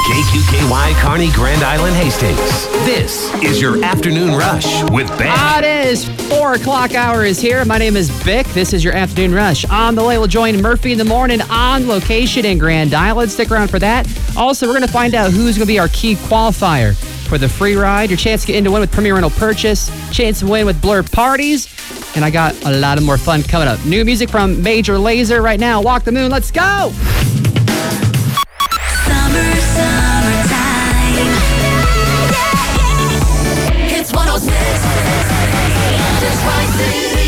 KQKY Kearney, Grand Island, Hastings. This is your Afternoon Rush with Ben. It is 4 o'clock hour is here. My name is Bick. This is your Afternoon Rush. On the way, we'll join Murphy in the morning on location in Grand Island. Stick around for that. Also, we're going to find out who's going to be our key qualifier for the free ride. Your chance to get in to win with Premier Rental Purchase. Chance to win with Blur Parties. And I got a lot of more fun coming up. New music from Major Lazer right now. Walk the Moon. Let's go! Summertime. It's 106. Just